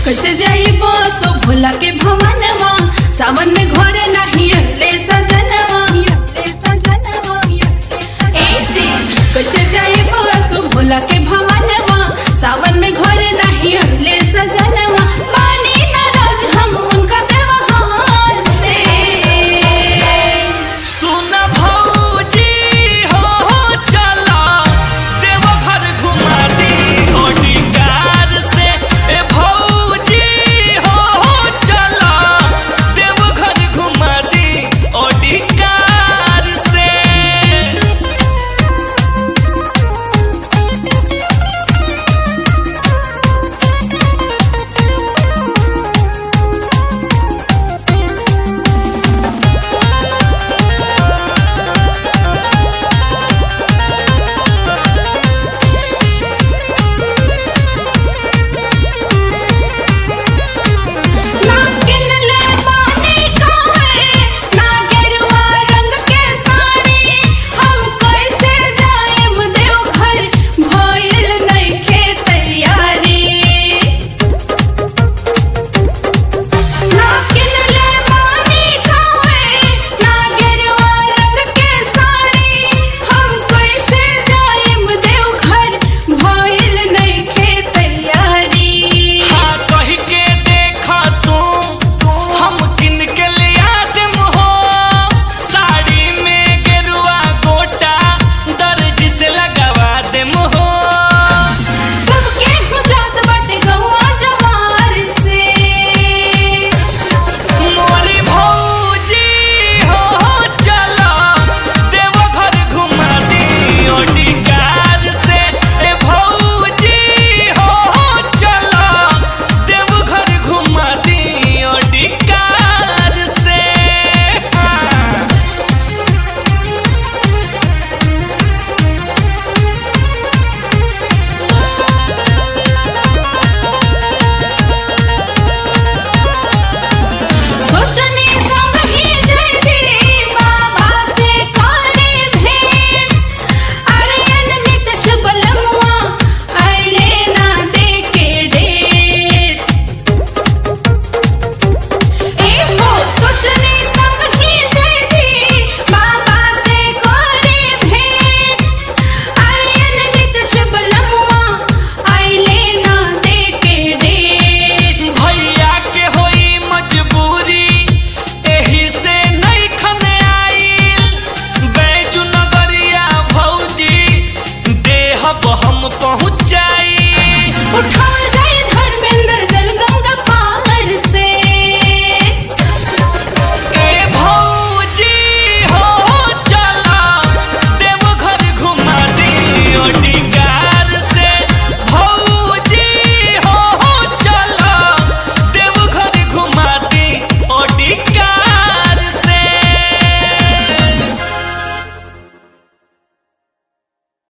कैसे जाइबो सो भोला के भवनवा, सावन में घर नहीं अगले सजनवा। ए जी कैसे जाइबो सो भोला के भवनवा, सावन में घर नहीं अगले सजनवा। मानी नाराज हम उनका व्यवहार से। सुन भौजी हो चला देवघर घुमा दी ऑडी कार से। ए भौजी हो चला देवघर घुमा दी ऑडी कार से। ना किनले पानी कावे, ना गेरुआ रंग के साड़ी। हम कैसे जाएम देवघर, भइल नइखे तैयारी। ना किनले पानी कावे, ना गेरुआ रंग के साड़ी। हम कैसे जाएम देवघर, भइल नइखे तैयारी। हाँ कही के देखा तू हम किन के लिया देम हो। साड़ी में गेरुआ गोटा दर्जी से लगवा देम हो। सबके गुजात बाटे गौआ जवार से। मोरी भौजी हो चला देवघर घुमा दी ऑडी कार से। ए भौजी हो चला देवघर घुमा दी ऑडी कार से। सोचनी संग ही जैती बाबा से करे भेंट। आर्यन नित्य बलमुआ आइले ना देके डेट। ए हो सोचनी संग ही जैती बाबा से करे भेंट। आर्यन नित्य बलमुआ आइले ना देके डेट। भैया के होई मजबूरी एही से नहीं खने आइल। बैजू नगरिया भौजी देहब हम पहुँचाई।